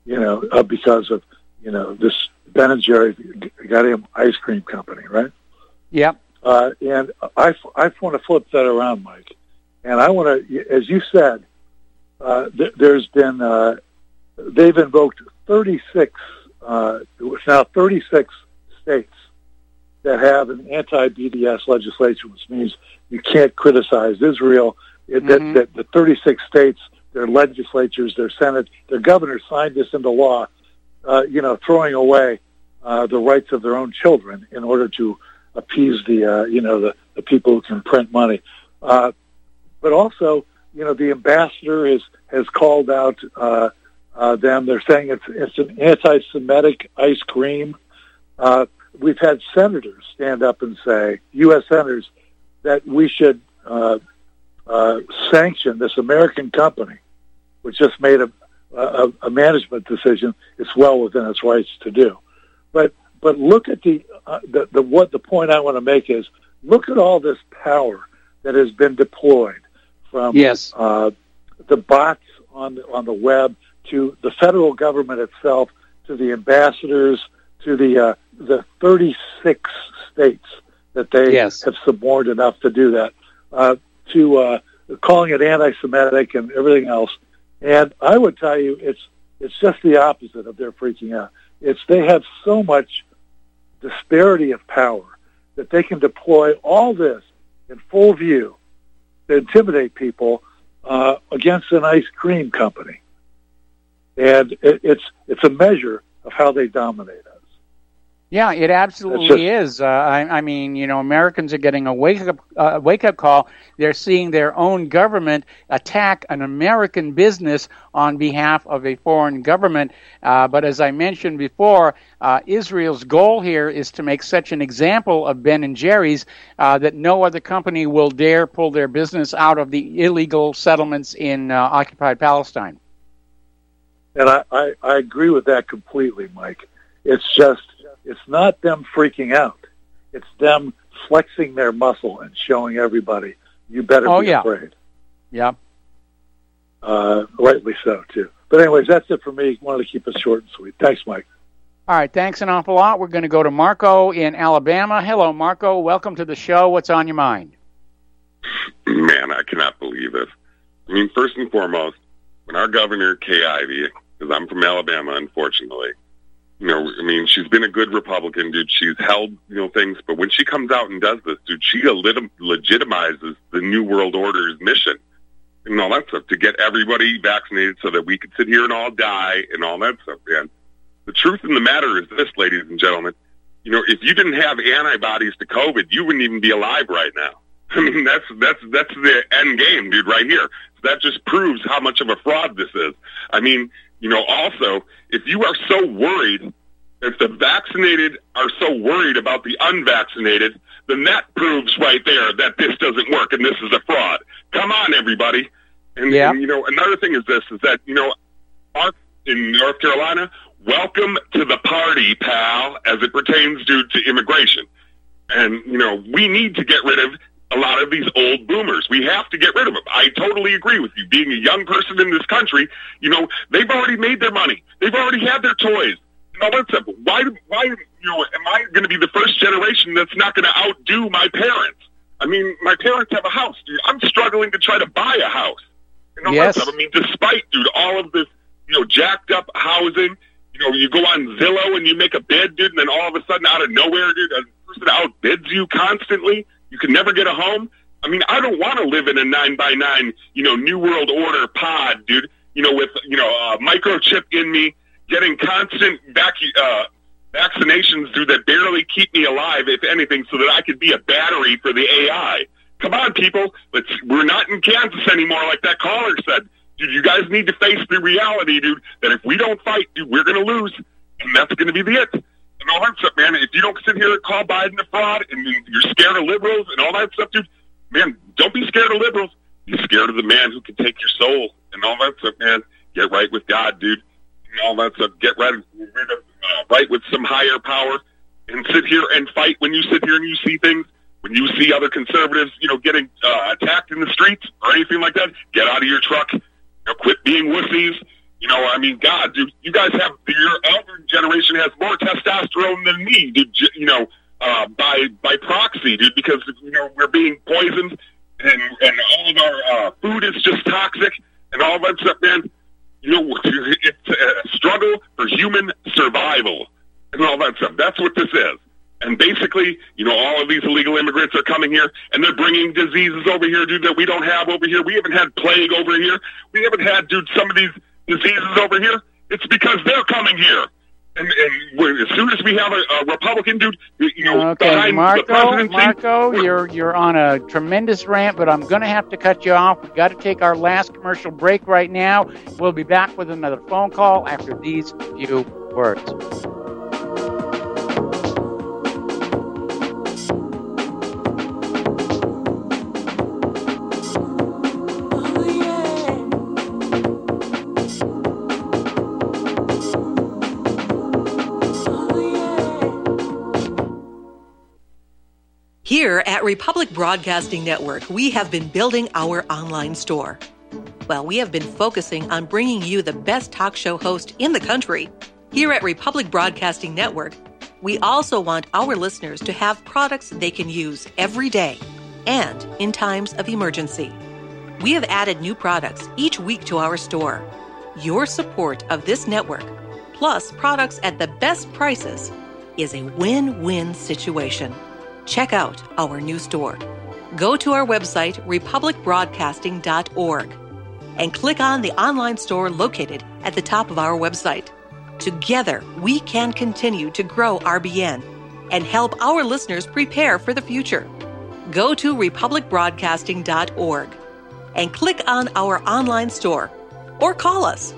because of this Ben and Jerry's goddamn ice cream company, right? Yep. And I want to flip that around, Mike. And I want to, as you said, there's been, they've invoked 36, it's now 36 states that have an anti-BDS legislation, which means you can't criticize Israel. That the 36 states, their legislatures, their Senate, their governors signed this into law, throwing away the rights of their own children in order to appease the people who can print money. But also, the ambassador has called out them. They're saying it's an anti-Semitic ice cream. We've had senators stand up and say, U.S. senators, that we should sanction this American company, which just made a management decision. It's well within its rights to do. But look at the point I want to make is, look at all this power that has been deployed from the bots on the web to the federal government itself, to the ambassadors, to the 36 states that they have suborned enough to do that, to calling it anti-Semitic and everything else. And I would tell you, it's just the opposite of their freaking out. They have so much disparity of power that they can deploy all this in full view to intimidate people against an ice cream company. And it's a measure of how they dominate us. Yeah, it absolutely is. I mean, Americans are getting a wake-up call. They're seeing their own government attack an American business on behalf of a foreign government. But as I mentioned before, Israel's goal here is to make such an example of Ben & Jerry's that no other company will dare pull their business out of the illegal settlements in occupied Palestine. And I agree with that completely, Mike. It's not them freaking out. It's them flexing their muscle and showing everybody, you better be afraid. Yeah. Rightly so, too. But anyways, that's it for me. Wanted to keep it short and sweet. Thanks, Mike. All right, thanks an awful lot. We're going to go to Marco in Alabama. Hello, Marco. Welcome to the show. What's on your mind? Man, I cannot believe this. I mean, first and foremost, when our governor, Kay Ivey, because I'm from Alabama, unfortunately, she's been a good Republican, dude. She's held, things. But when she comes out and does this, dude, she legitimizes the New World Order's mission and all that stuff to get everybody vaccinated so that we could sit here and all die and all that stuff, man. The truth of the matter is this, ladies and gentlemen. If you didn't have antibodies to COVID, you wouldn't even be alive right now. I mean, that's the end game, dude, right here. So that just proves how much of a fraud this is. I mean, also, if you are so worried, if the vaccinated are so worried about the unvaccinated, then that proves right there that this doesn't work and this is a fraud. Come on, everybody. And another thing is this, is that, Mark in North Carolina, welcome to the party, pal, as it pertains to immigration. And, we need to get rid of a lot of these old boomers. We have to get rid of them. I totally agree with you. Being a young person in this country, they've already made their money. They've already had their toys. And all that stuff. Why, am I going to be the first generation that's not going to outdo my parents? I mean, my parents have a house, dude. I'm struggling to try to buy a house. And all that stuff. I mean, despite, dude, all of this, jacked up housing, you go on Zillow and you make a bid, dude, and then all of a sudden out of nowhere, dude, a person outbids you constantly. You can never get a home. I mean, I don't want to live in a 9x9, New World Order pod, dude, with, a microchip in me, getting constant vaccinations, dude, that barely keep me alive, if anything, so that I could be a battery for the AI. Come on, people. We're not in Kansas anymore, like that caller said. Dude, you guys need to face the reality, dude, that if we don't fight, dude, we're going to lose. And that's going to be the it. And all that stuff, man. If you don't sit here and call Biden a fraud and you're scared of liberals and all that stuff, dude, man, don't be scared of liberals. Be scared of the man who can take your soul and all that stuff, man. Get right with God, dude, and all that stuff. Get right with some higher power and sit here and fight when you sit here and you see things. When you see other conservatives, getting attacked in the streets or anything like that, get out of your truck. Quit being wussies. I mean, God, dude, you guys have, your elder generation has more testosterone than me, dude. by proxy, dude, because we're being poisoned and all of our food is just toxic and all that stuff, man. It's a struggle for human survival and all that stuff. That's what this is. And basically, all of these illegal immigrants are coming here, and they're bringing diseases over here, dude, that we don't have over here. We haven't had plague over here. We haven't had, dude, some of these diseases over here. It's because they're coming here. And as soon as we have a Republican dude, behind the presidency... Marco, you're on a tremendous rant, but I'm going to have to cut you off. We've got to take our last commercial break right now. We'll be back with another phone call after these few words. Here at Republic Broadcasting Network, we have been building our online store. Well, we have been focusing on bringing you the best talk show host in the country. Here at Republic Broadcasting Network, we also want our listeners to have products they can use every day and in times of emergency. We have added new products each week to our store. Your support of this network, plus products at the best prices, is a win-win situation. Check out our new store. Go to our website, republicbroadcasting.org, and click on the online store located at the top of our website. Together, we can continue to grow RBN and help our listeners prepare for the future. Go to republicbroadcasting.org and click on our online store or call us.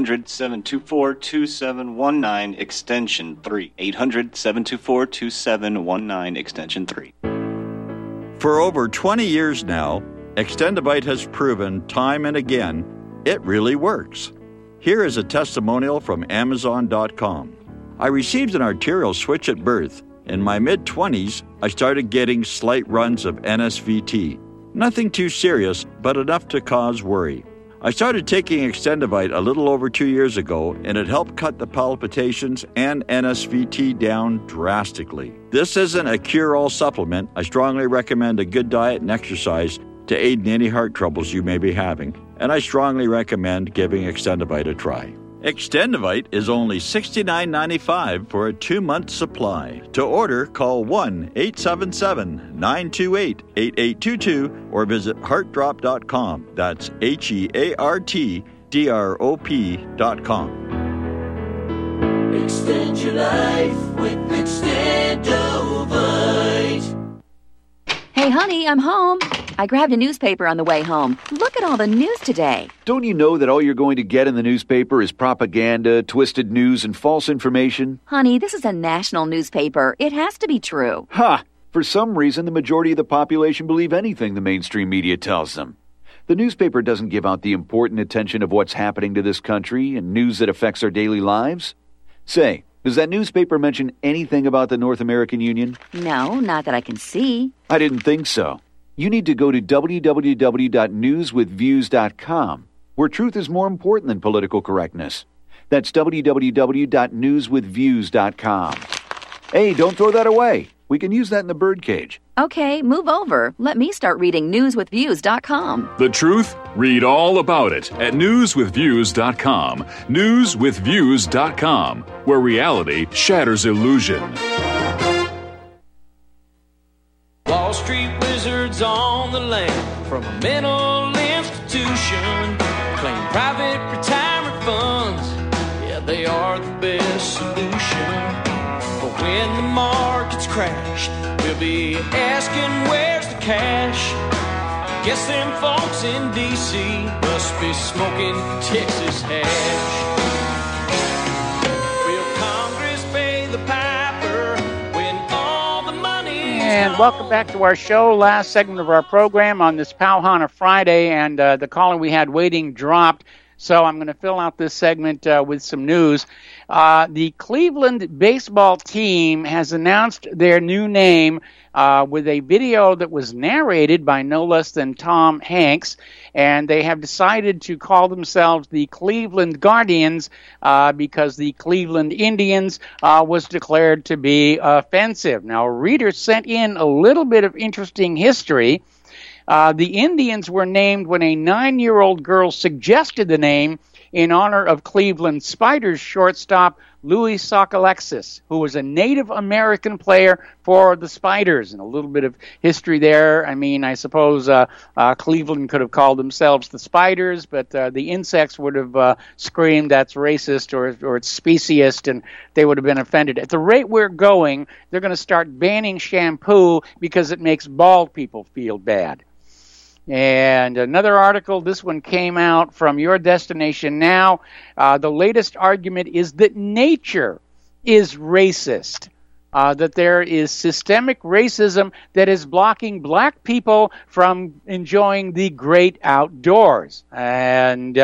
800-724-2719, extension 3. 800-724-2719, extension 3. For over 20 years now, Extendivite has proven time and again it really works. Here is a testimonial from Amazon.com. I received an arterial switch at birth. In my mid-20s, I started getting slight runs of NSVT. Nothing too serious, but enough to cause worry. I started taking Extendivite a little over 2 years ago, and it helped cut the palpitations and NSVT down drastically. This isn't a cure-all supplement. I strongly recommend a good diet and exercise to aid in any heart troubles you may be having, and I strongly recommend giving Extendivite a try. Extendivite is only $69.95 for a 2-month supply. To order, call 1-877-928-8822 or visit heartdrop.com. That's HEARTDROP.com. Extend your life with Extendovite. Hey, honey, I'm home. I grabbed a newspaper on the way home. Look at all the news today. Don't you know that all you're going to get in the newspaper is propaganda, twisted news, and false information? Honey, this is a national newspaper. It has to be true. Ha! For some reason, the majority of the population believe anything the mainstream media tells them. The newspaper doesn't give out the important attention of what's happening to this country and news that affects our daily lives. Say, does that newspaper mention anything about the North American Union? No, not that I can see. I didn't think so. You need to go to www.newswithviews.com, where truth is more important than political correctness. That's www.newswithviews.com. Hey, don't throw that away. We can use that in the birdcage. Okay, move over. Let me start reading newswithviews.com. The truth? Read all about it at newswithviews.com. Newswithviews.com, where reality shatters illusion. Wall Street wizards on the land from a mental institution claim private retirement funds. Yeah, they are the best solution. But when the markets crash, we'll be asking where's the cash. Guess them folks in D.C. must be smoking Texas hash. Will Congress pay the piper when all the money And welcome back to our show, last segment of our program on this Pauhana Friday, and the caller we had waiting dropped. So I'm going to fill out this segment with some news. The Cleveland baseball team has announced their new name with a video that was narrated by no less than Tom Hanks, and they have decided to call themselves the Cleveland Guardians because the Cleveland Indians was declared to be offensive. Now, a reader sent in a little bit of interesting history. The Indians were named when a 9-year-old girl suggested the name in honor of Cleveland Spiders shortstop Louis Sockalexis, who was a Native American player for the Spiders. And a little bit of history there. I mean, I suppose Cleveland could have called themselves the Spiders, but the insects would have screamed that's racist or it's speciest, and they would have been offended. At the rate we're going, they're going to start banning shampoo because it makes bald people feel bad. And another article, this one came out from Your Destination Now. The latest argument is that nature is racist, that there is systemic racism that is blocking black people from enjoying the great outdoors. And,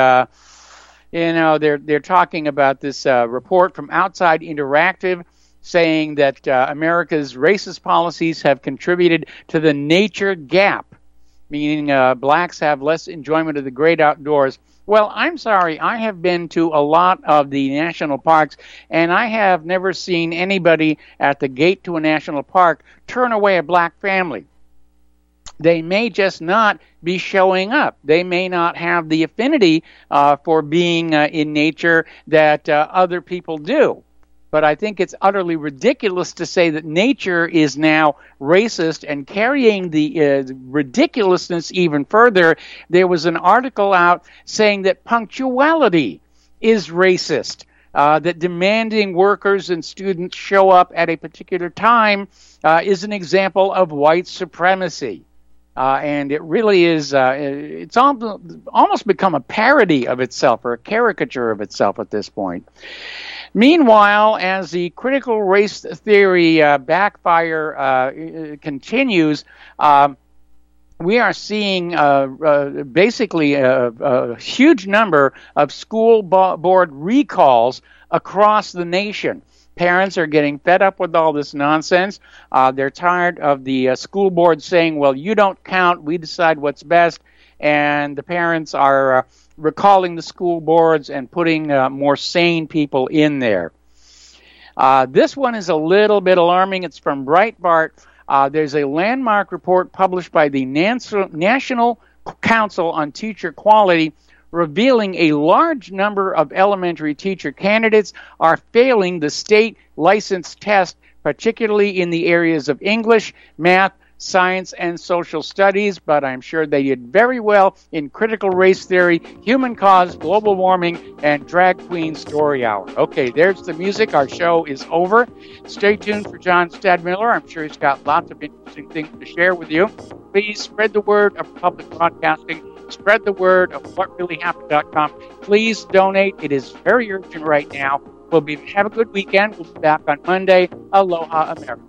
they're talking about this report from Outside Interactive saying that America's racist policies have contributed to the nature gap, meaning blacks have less enjoyment of the great outdoors. Well, I'm sorry, I have been to a lot of the national parks, and I have never seen anybody at the gate to a national park turn away a black family. They may just not be showing up. They may not have the affinity for being in nature that other people do. But I think it's utterly ridiculous to say that nature is now racist, and carrying the ridiculousness even further, there was an article out saying that punctuality is racist, that demanding workers and students show up at a particular time is an example of white supremacy. And it really is, it's almost become a parody of itself, or a caricature of itself at this point. Meanwhile, as the critical race theory backfire continues, we are seeing basically a huge number of school board recalls across the nation. Parents are getting fed up with all this nonsense. They're tired of the school board saying, well, you don't count, we decide what's best. And the parents are recalling the school boards and putting more sane people in there. This one is a little bit alarming. It's from Breitbart. There's a landmark report published by the National Council on Teacher Quality revealing a large number of elementary teacher candidates are failing the state license test, particularly in the areas of English, math, science, and social studies, but I'm sure they did very well in critical race theory, human cause, global warming, and drag queen story hour. Okay, there's the music. Our show is over. Stay tuned for John Stadmiller. I'm sure he's got lots of interesting things to share with you. Please spread the word of public broadcasting. Spread the word of whatreallyhappened.com. Please donate. It is very urgent right now. Have a good weekend. We'll be back on Monday. Aloha, America.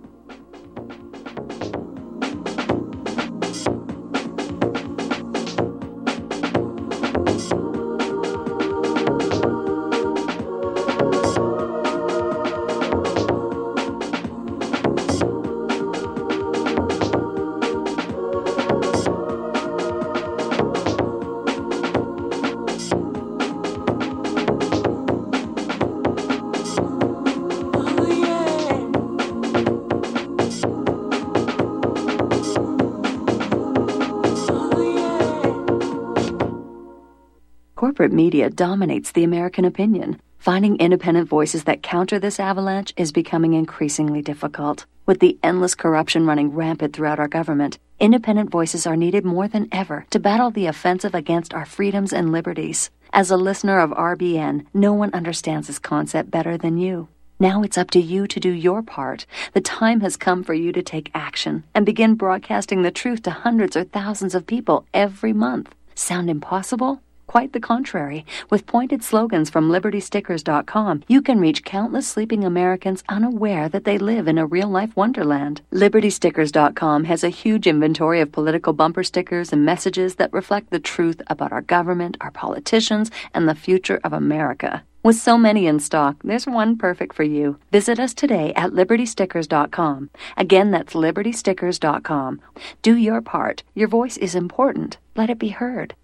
Corporate media dominates the American opinion. Finding independent voices that counter this avalanche is becoming increasingly difficult. With the endless corruption running rampant throughout our government, independent voices are needed more than ever to battle the offensive against our freedoms and liberties. As a listener of RBN, no one understands this concept better than you. Now it's up to you to do your part. The time has come for you to take action and begin broadcasting the truth to hundreds or thousands of people every month. Sound impossible? Quite the contrary. With pointed slogans from LibertyStickers.com, you can reach countless sleeping Americans unaware that they live in a real-life wonderland. LibertyStickers.com has a huge inventory of political bumper stickers and messages that reflect the truth about our government, our politicians, and the future of America. With so many in stock, there's one perfect for you. Visit us today at LibertyStickers.com. Again, that's LibertyStickers.com. Do your part. Your voice is important. Let it be heard.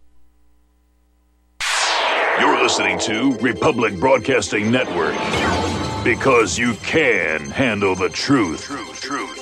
You're listening to Republic Broadcasting Network. Because you can handle the truth.